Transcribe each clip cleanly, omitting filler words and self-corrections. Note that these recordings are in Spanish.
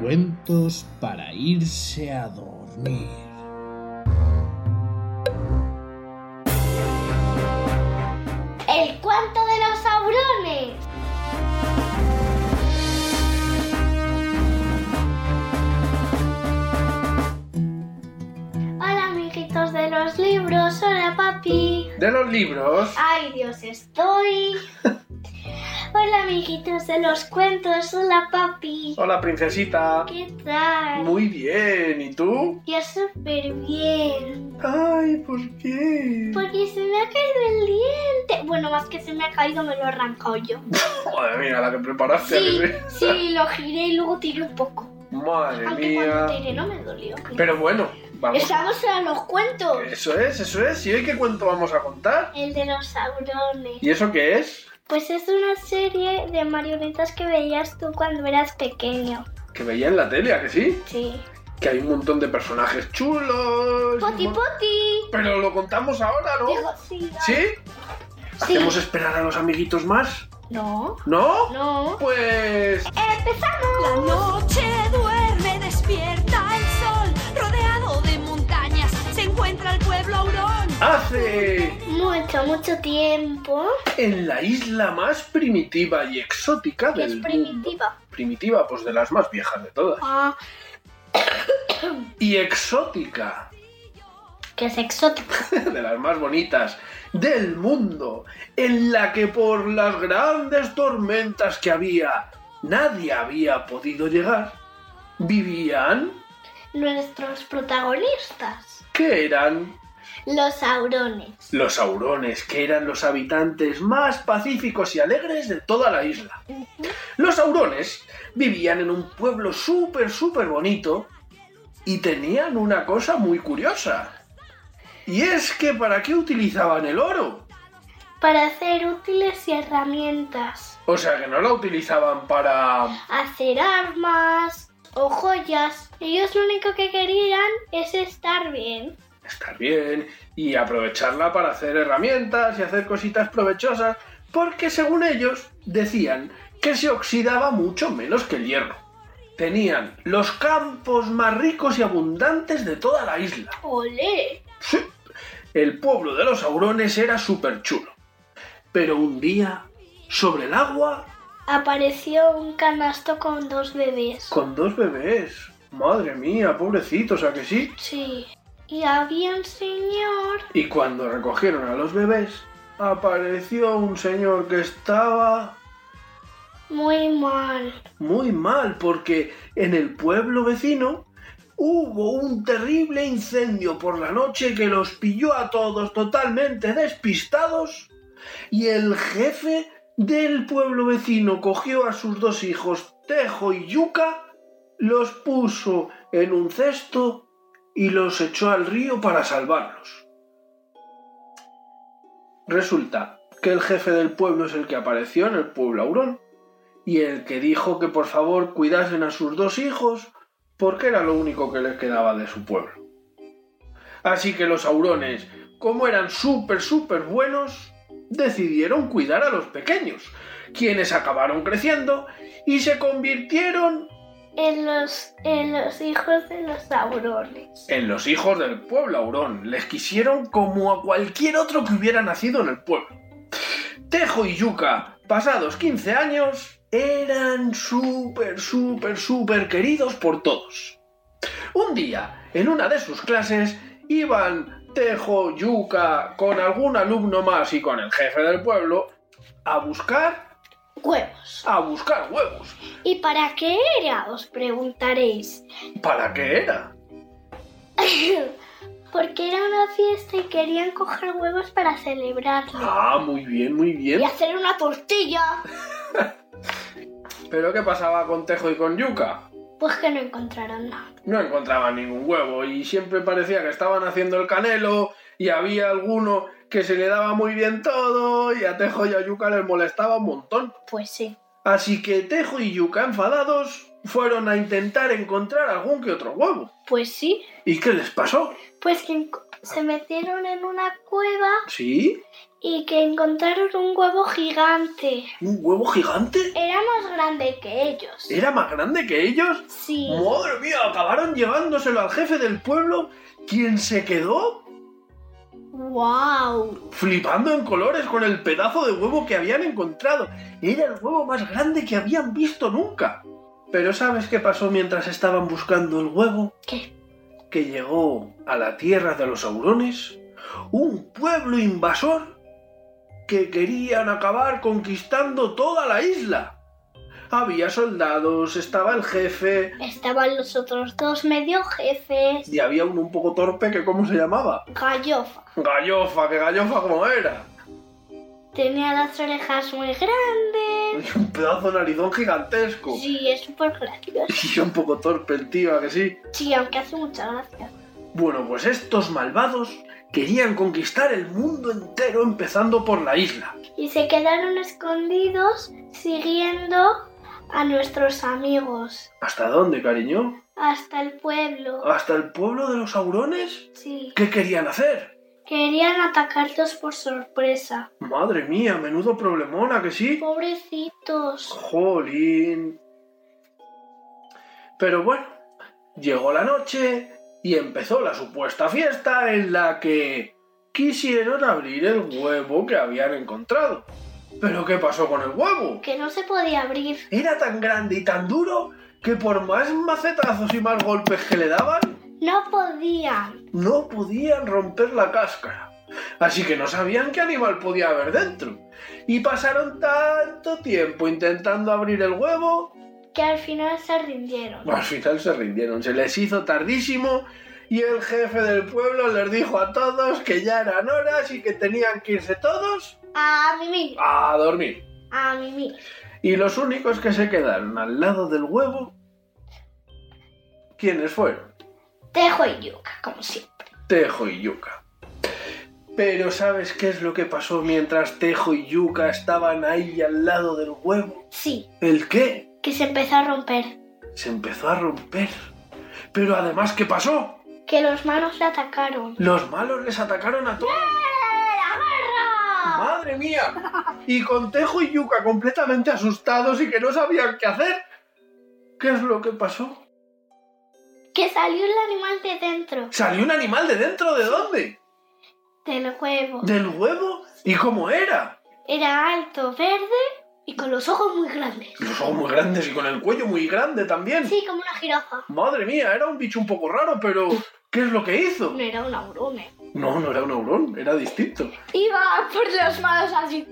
Cuentos para irse a dormir. El cuento de los saurones. Hola, amiguitos de los libros. Hola, papi. ¿De los libros? Ay, Dios, estoy. Hola, amiguitos de los cuentos. Hola, papi. Hola, princesita. ¿Qué tal? Muy bien, ¿y tú? Yo súper bien. Ay, ¿por qué? Porque se me ha caído el diente. Bueno, más que se me ha caído, me lo he arrancado yo. Madre mía, la que preparaste. Sí, lo giré y luego tiré un poco. Madre Aunque cuando mía. tiré no me dolió. Pero bueno, vamos. Estamos en los cuentos. Eso es. ¿Y hoy qué cuento vamos a contar? El de los saurones. ¿Y eso qué es? Pues es una serie de marionetas que veías tú cuando eras pequeño. Que veía en la tele, ¿a que sí? Sí. Que hay un montón de personajes chulos. ¡Poti, poti! Pero lo contamos ahora, ¿no? Digo, sí. ¿Sí? Sí. ¿Hacemos esperar a los amiguitos más? No. ¿No? No. Pues... ¡Empezamos! La noche duerme, despierta el sol, rodeado de montañas, se encuentra el pueblo Aurón. Hace... Mucho tiempo. en la isla más primitiva y exótica Que es del primitiva. mundo. Primitiva, pues de las más viejas de todas. Ah, Y exótica, que es exótica. de las más bonitas del mundo, en la que por las grandes tormentas que había, nadie había podido llegar, vivían, Nuestros protagonistas. que eran Los saurones. los saurones, que eran los habitantes más pacíficos y alegres de toda la isla. Los saurones vivían en un pueblo súper bonito y tenían una cosa muy curiosa. Y es que ¿para qué utilizaban el oro? Para hacer útiles y herramientas. O sea que no la utilizaban para... Hacer armas o joyas. Ellos lo único que querían es estar bien. estar bien y aprovecharla para hacer herramientas y hacer cositas provechosas, porque según ellos decían que se oxidaba mucho menos que el hierro. Tenían los campos más ricos y abundantes de toda la isla. ¡Olé! Sí, el pueblo de los saurones era súper chulo. Pero un día, sobre el agua, Apareció un canasto con 2 bebés. con 2 bebés. Madre mía, pobrecitos, ¿a que sí? Sí. Y había un señor. Y cuando recogieron a los bebés, apareció un señor que estaba Muy mal. muy mal, porque en el pueblo vecino hubo un terrible incendio por la noche que los pilló a todos totalmente despistados, y el jefe del pueblo vecino cogió a sus 2 hijos, Tejo y Yuca, los puso en un cesto y los echó al río para salvarlos. Resulta que el jefe del pueblo es el que apareció en el pueblo Aurón y el que dijo que por favor cuidasen a sus 2 hijos porque era lo único que les quedaba de su pueblo. Así que los saurones, como eran súper buenos, decidieron cuidar a los pequeños, quienes acabaron creciendo y se convirtieron En los hijos de los saurones. en los hijos del pueblo Aurón. Les quisieron como a cualquier otro que hubiera nacido en el pueblo. Tejo y Yuca, pasados 15 años, eran súper queridos por todos. Un día, en una de sus clases, iban Tejo, Yuca, con algún alumno más y con el jefe del pueblo a buscar huevos. ¿Y para qué era? Os preguntaréis. ¿Para qué era? Porque era una fiesta y querían coger huevos para celebrarlo. Ah, muy bien. Y hacer una tortilla. ¿Pero qué pasaba con Tejo y con Yuca? Pues que no encontraron nada. No encontraban ningún huevo y siempre parecía que estaban haciendo el canelo y había alguno que se le daba muy bien todo y a Tejo y a Yuca les molestaba un montón. Pues sí. Así que Tejo y Yuca, enfadados, fueron a intentar encontrar algún que otro huevo. Pues sí. ¿Y qué les pasó? Pues que se metieron en una cueva ¿Sí? y que encontraron un huevo gigante. ¿Un huevo gigante? Era más grande que ellos. ¿Era más grande que ellos? Sí. ¡Madre mía! Acabaron llevándoselo al jefe del pueblo, quien se quedó ¡Wow! flipando en colores con el pedazo de huevo que habían encontrado. Era el huevo más grande que habían visto nunca. Pero ¿sabes qué pasó mientras estaban buscando el huevo? ¿Qué? Que llegó a la tierra de los Aurones un pueblo invasor que querían acabar conquistando toda la isla. Había soldados, estaba el jefe Estaban los otros dos medio jefes. y había uno un poco torpe que ¿cómo se llamaba? Gallofa. Gallofa, que Gallofa como era. Tenía las orejas muy grandes. Y un pedazo de narizón gigantesco. Sí, es súper gracioso. Y un poco torpe el tío, ¿a que sí? Sí, aunque hace mucha gracia. Bueno, pues estos malvados querían conquistar el mundo entero empezando por la isla. Y se quedaron escondidos siguiendo a nuestros amigos. ¿Hasta dónde, cariño? Hasta el pueblo. ¿Hasta el pueblo de los Aurones? Sí. ¿Qué querían hacer? Querían atacarlos por sorpresa. Madre mía, menudo problemón, ¿a que sí? Pobrecitos. Jolín. Pero bueno, llegó la noche y empezó la supuesta fiesta en la que quisieron abrir el huevo que habían encontrado. ¿Pero qué pasó con el huevo? Que no se podía abrir. Era tan grande y tan duro que por más macetazos y más golpes que le daban, No podían. no podían romper la cáscara. Así que no sabían qué animal podía haber dentro. Y pasaron tanto tiempo intentando abrir el huevo, Que al final se rindieron. al final se rindieron. Se les hizo tardísimo y el jefe del pueblo les dijo a todos que ya eran horas y que tenían que irse todos A mimir. a dormir. A mimir. Y los únicos que se quedaron al lado del huevo, ¿quiénes fueron? Tejo y yuca, como siempre. Tejo y Yuca. Pero ¿sabes qué es lo que pasó mientras Tejo y Yuca estaban ahí al lado del huevo? Sí, ¿El qué? que se empezó a romper. Se empezó a romper. Pero además, ¿qué pasó? Que los malos le atacaron. Los malos les atacaron a todos. ¡La guerra! ¡Madre mía! Y con Tejo y Yuca completamente asustados y que no sabían qué hacer. ¿Qué es lo que pasó? Que salió el animal de dentro. ¿Salió un animal de dentro de dónde? Del huevo. ¿Del huevo? ¿Y cómo era? Era alto, verde y con los ojos muy grandes. Los ojos muy grandes y con el cuello muy grande también. Sí, como una jirafa. Madre mía, era un bicho un poco raro, pero ¿qué es lo que hizo? No era un aurone. No, no era un aurón, era distinto. Iba por los malos así.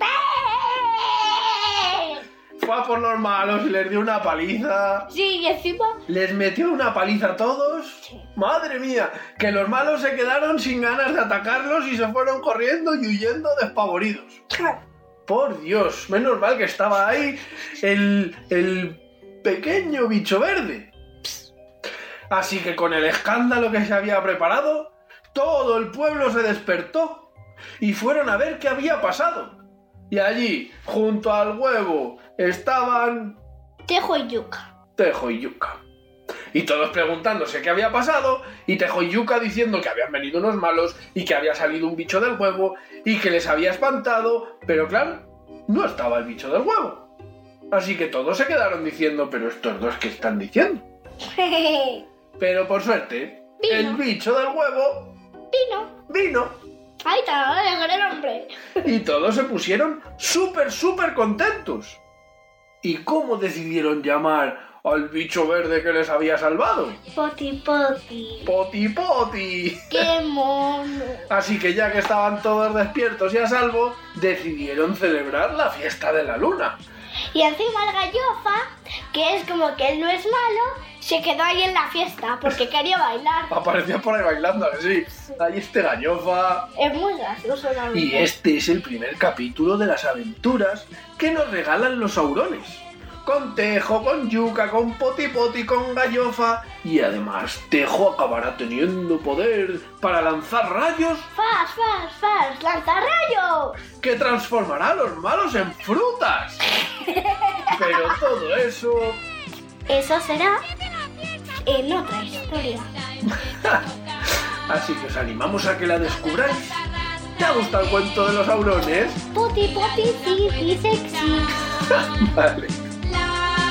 Fue a por los malos y les dio una paliza. Sí, y encima... Les metió una paliza a todos. Sí. Madre mía, que los malos se quedaron sin ganas de atacarlos y se fueron corriendo y huyendo despavoridos. Por Dios, menos mal que estaba ahí el pequeño bicho verde. Así que con el escándalo que se había preparado, todo el pueblo se despertó y fueron a ver qué había pasado. Y allí, junto al huevo, estaban Tejo y yuca. Tejo y Yuca. Y todos preguntándose qué había pasado, y Tejo y Yuca diciendo que habían venido unos malos y que había salido un bicho del huevo y que les había espantado, pero claro, no estaba el bicho del huevo. Así que todos se quedaron diciendo, pero estos dos, ¿qué están diciendo? Pero por suerte, Vino. el bicho del huevo vino. Ahí está, el hombre. Y todos se pusieron súper contentos. ¿Y cómo decidieron llamar al bicho verde que les había salvado? Poti poti. ¡Poti Poti! ¡Qué mono! Así que ya que estaban todos despiertos y a salvo, decidieron celebrar la fiesta de la luna. Y encima el gallofa, que es como que él no es malo, se quedó ahí en la fiesta porque quería bailar. Aparecía por ahí bailando, ¿a que sí? Ahí este gallofa. Es muy gracioso la Y este es el primer capítulo de las aventuras que nos regalan los Aurones. Con Tejo, con Yuca, con Poti Poti, con Gallofa. Y además Tejo acabará teniendo poder para lanzar rayos ¡Fas! ¡Lanzarrayos! que transformará a los malos en frutas. Pero todo eso... Eso será en otra historia. Así que os animamos a que la descubráis. ¿Te ha gustado el cuento de los Aurones? Poti poti, sí, sexy. Vale. La